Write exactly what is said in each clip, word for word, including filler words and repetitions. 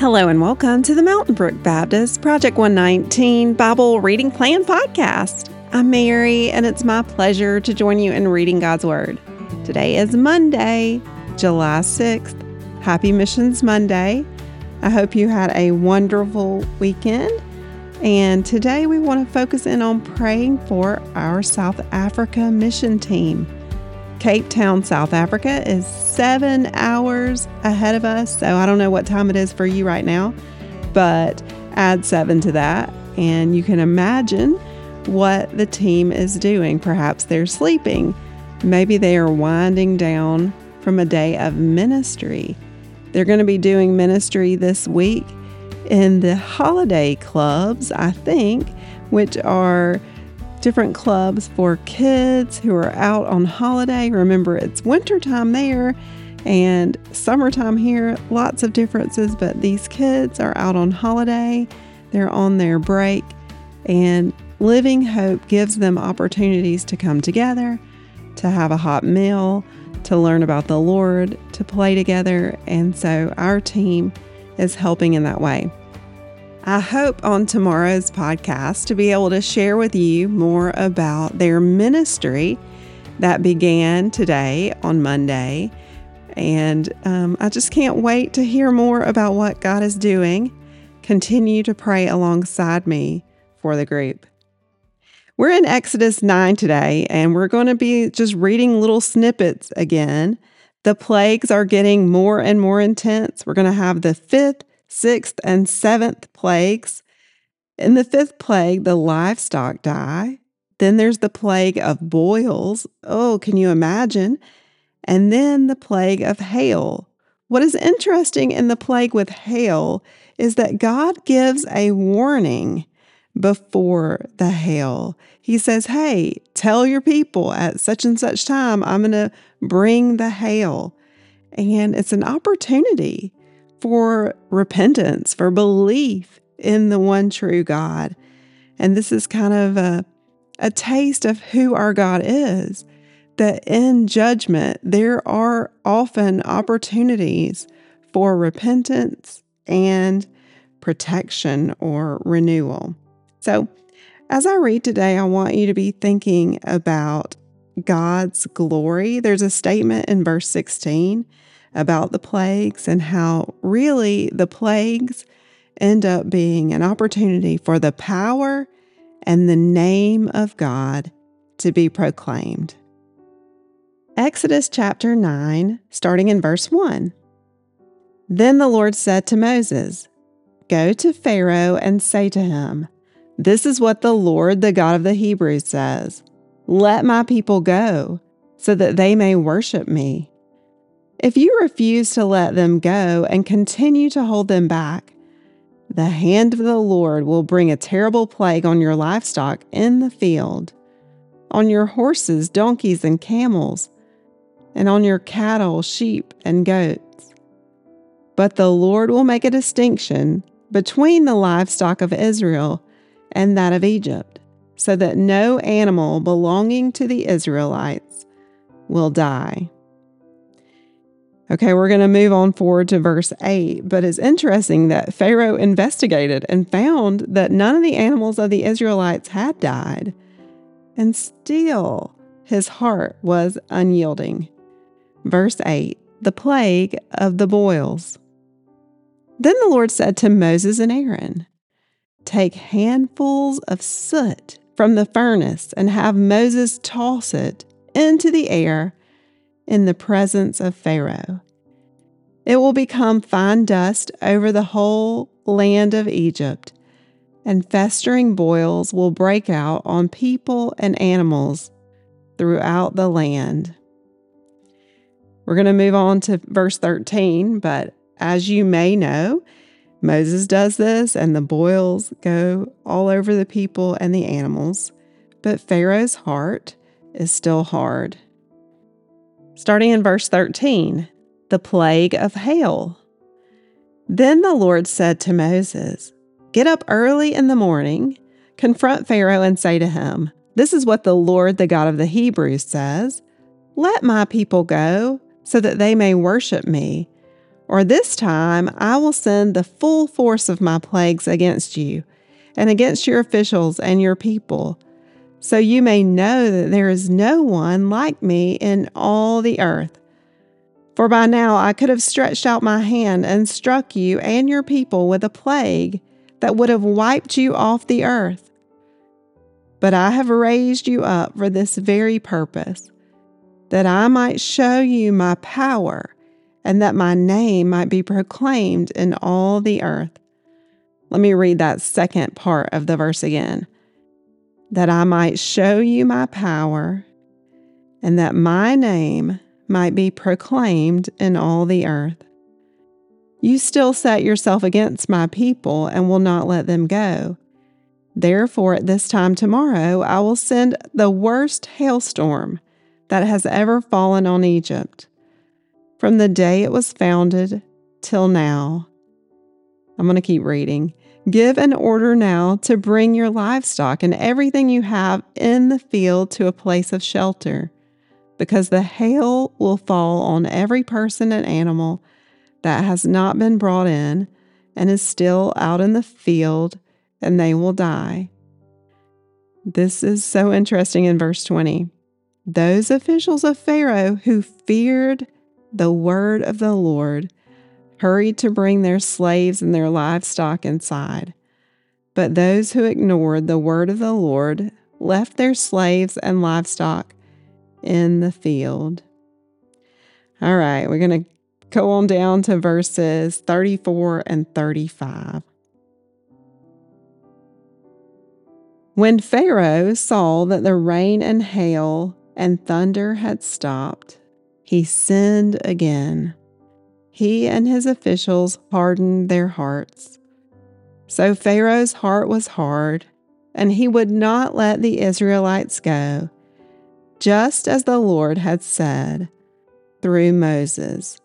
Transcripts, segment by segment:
Hello and welcome to the Mountain Brook Baptist Project one nineteen Bible Reading Plan Podcast. I'm Mary, and it's my pleasure to join you in reading God's Word. Today is Monday, July sixth. Happy Missions Monday. I hope you had a wonderful weekend. And today we want to focus in on praying for our South Africa mission team. Cape Town, South Africa is seven hours ahead of us, so I don't know what time it is for you right now, but add seven to that, and you can imagine what the team is doing. Perhaps they're sleeping. Maybe they are winding down from a day of ministry. They're going to be doing ministry this week in the holiday clubs, I think, which are different clubs for kids who are out on holiday. Remember, it's wintertime there and summertime here, lots of differences, but these kids are out on holiday. They're on their break, and Living Hope gives them opportunities to come together, to have a hot meal, to learn about the Lord, to play together. And so our team is helping in that way. I hope on tomorrow's podcast to be able to share with you more about their ministry that began today on Monday. And um, I just can't wait to hear more about what God is doing. Continue to pray alongside me for the group. We're in Exodus nine today, and we're going to be just reading little snippets again. The plagues are getting more and more intense. We're going to have the fifth, sixth, and seventh plagues. In the fifth plague, the livestock die. Then there's the plague of boils. Oh, can you imagine? And then the plague of hail. What is interesting in the plague with hail is that God gives a warning before the hail. He says, hey, tell your people at such and such time, I'm going to bring the hail. And it's an opportunity for repentance, for belief in the one true God. And this is kind of a, a taste of who our God is, that in judgment, there are often opportunities for repentance and protection or renewal. So as I read today, I want you to be thinking about God's glory. There's a statement in verse sixteen about the plagues and how really the plagues end up being an opportunity for the power and the name of God to be proclaimed. Exodus chapter nine, starting in verse one. Then the Lord said to Moses, "Go to Pharaoh and say to him, 'This is what the Lord, the God of the Hebrews, says. Let my people go, so that they may worship me. If you refuse to let them go and continue to hold them back, the hand of the Lord will bring a terrible plague on your livestock in the field, on your horses, donkeys, and camels, and on your cattle, sheep, and goats. But the Lord will make a distinction between the livestock of Israel and that of Egypt, so that no animal belonging to the Israelites will die.'" Okay, we're going to move on forward to verse eight, but it's interesting that Pharaoh investigated and found that none of the animals of the Israelites had died, and still his heart was unyielding. Verse eight, the plague of the boils. Then the Lord said to Moses and Aaron, "Take handfuls of soot from the furnace and have Moses toss it into the air in the presence of Pharaoh. It will become fine dust over the whole land of Egypt, and festering boils will break out on people and animals throughout the land." We're going to move on to verse thirteen, but as you may know, Moses does this and the boils go all over the people and the animals, but Pharaoh's heart is still hard. Starting in verse thirteen, the plague of hail. Then the Lord said to Moses, "Get up early in the morning, confront Pharaoh and say to him, 'This is what the Lord, the God of the Hebrews, says. Let my people go, so that they may worship me. Or this time I will send the full force of my plagues against you and against your officials and your people, so you may know that there is no one like me in all the earth. For by now I could have stretched out my hand and struck you and your people with a plague that would have wiped you off the earth. But I have raised you up for this very purpose, that I might show you my power, and that my name might be proclaimed in all the earth. Let me read that second part of the verse again. That I might show you my power, and that my name might be proclaimed in all the earth. You still set yourself against my people and will not let them go. Therefore, at this time tomorrow, I will send the worst hailstorm that has ever fallen on Egypt, from the day it was founded till now. I'm going to keep reading. Give an order now to bring your livestock and everything you have in the field to a place of shelter, because the hail will fall on every person and animal that has not been brought in and is still out in the field, and they will die. This is so interesting in verse twenty. Those officials of Pharaoh who feared the word of the Lord hurried to bring their slaves and their livestock inside. But those who ignored the word of the Lord left their slaves and livestock in the field. All right, we're going to go on down to verses thirty-four and thirty-five. When Pharaoh saw that the rain and hail and thunder had stopped, he sinned again. He and his officials hardened their hearts. So Pharaoh's heart was hard, and he would not let the Israelites go, just as the Lord had said through Moses.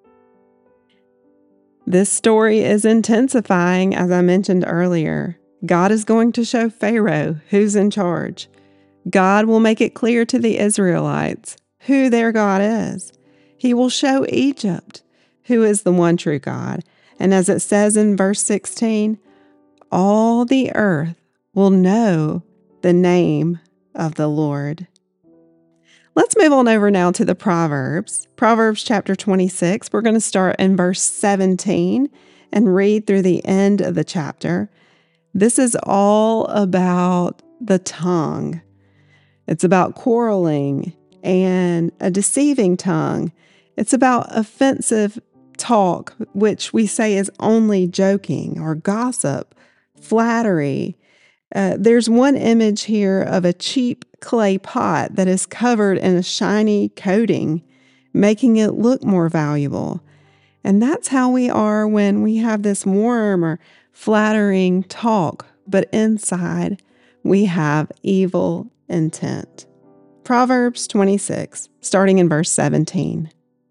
This story is intensifying, as I mentioned earlier. God is going to show Pharaoh who's in charge. God will make it clear to the Israelites who their God is. He will show Egypt who is the one true God. And as it says in verse sixteen, all the earth will know the name of the Lord. Let's move on over now to the Proverbs. Proverbs chapter twenty-six. We're going to start in verse seventeen and read through the end of the chapter. This is all about the tongue. It's about quarreling and a deceiving tongue. It's about offensive talk, which we say is only joking, or gossip, flattery. Uh, there's one image here of a cheap clay pot that is covered in a shiny coating, making it look more valuable. And that's how we are when we have this warm or flattering talk, but inside we have evil intent. Proverbs twenty-six, starting in verse seventeen.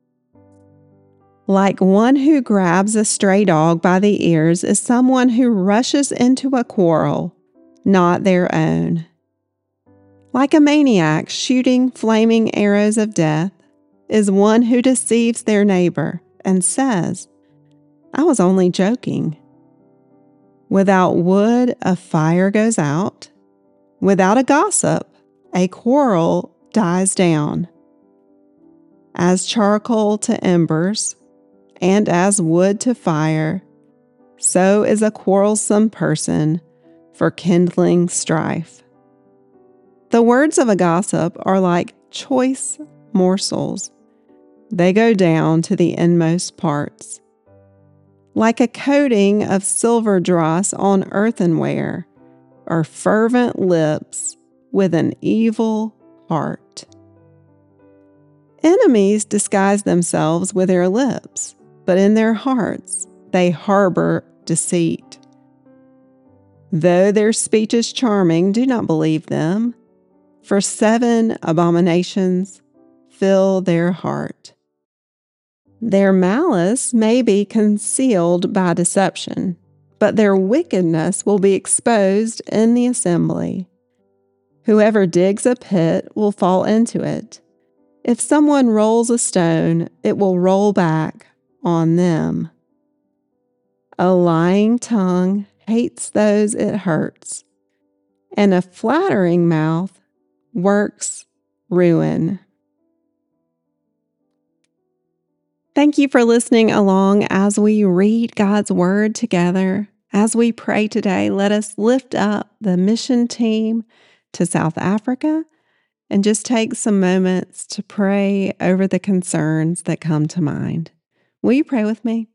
Like one who grabs a stray dog by the ears is someone who rushes into a quarrel, not their own. Like a maniac shooting flaming arrows of death is one who deceives their neighbor and says, I was only joking. Without wood, a fire goes out. Without a gossip, a quarrel dies down. As charcoal to embers, and as wood to fire, so is a quarrelsome person for kindling strife. The words of a gossip are like choice morsels. They go down to the inmost parts. Like a coating of silver dross on earthenware, are fervent lips with an evil heart. Enemies disguise themselves with their lips, but in their hearts they harbor deceit. Though their speech is charming, do not believe them, for seven abominations fill their heart. Their malice may be concealed by deception, but their wickedness will be exposed in the assembly. Whoever digs a pit will fall into it. If someone rolls a stone, it will roll back on them. A lying tongue hates those it hurts, and a flattering mouth works ruin. Thank you for listening along as we read God's Word together. As we pray today, let us lift up the mission team to South Africa and just take some moments to pray over the concerns that come to mind. Will you pray with me?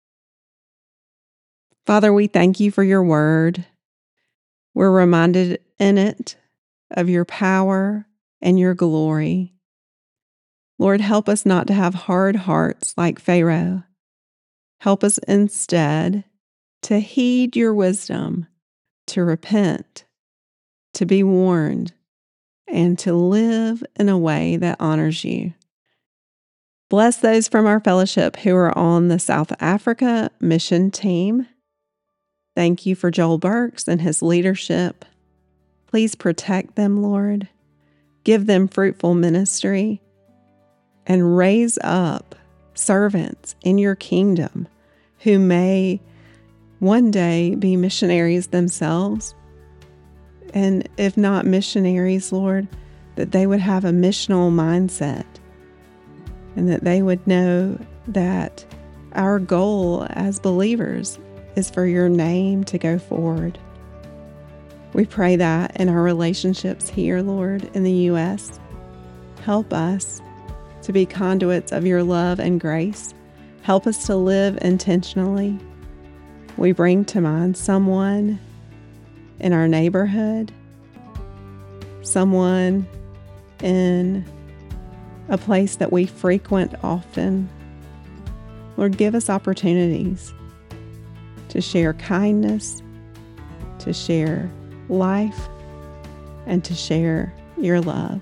Father, we thank you for your word. We're reminded in it of your power and your glory. Lord, help us not to have hard hearts like Pharaoh. Help us instead to heed your wisdom, to repent, to be warned, and to live in a way that honors you. Bless those from our fellowship who are on the South Africa mission team. Thank you for Joel Burks and his leadership. Please protect them, Lord. Give them fruitful ministry and raise up servants in your kingdom who may one day be missionaries themselves. And if not missionaries, Lord, that they would have a missional mindset and that they would know that our goal as believers is for your name to go forward. We pray that in our relationships here, Lord, in the U S. Help us to be conduits of your love and grace. Help us to live intentionally. We bring to mind someone in our neighborhood, someone in a place that we frequent often. Lord, give us opportunities to share kindness, to share life, and to share your love.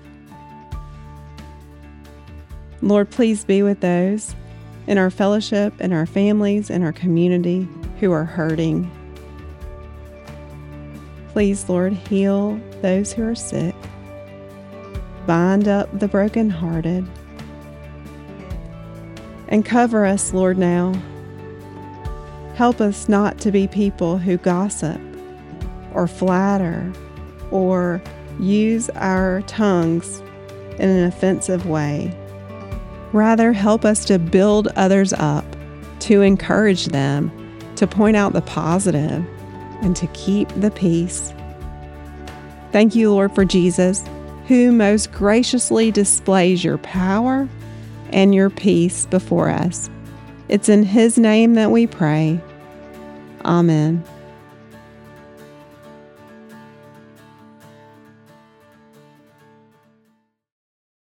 Lord, please be with those in our fellowship, in our families, in our community who are hurting. Please, Lord, heal those who are sick. Bind up the brokenhearted. And cover us, Lord, now. Help us not to be people who gossip or flatter or use our tongues in an offensive way. Rather, help us to build others up, to encourage them, to point out the positive, and to keep the peace. Thank you, Lord, for Jesus, who most graciously displays your power and your peace before us. It's in his name that we pray. Amen.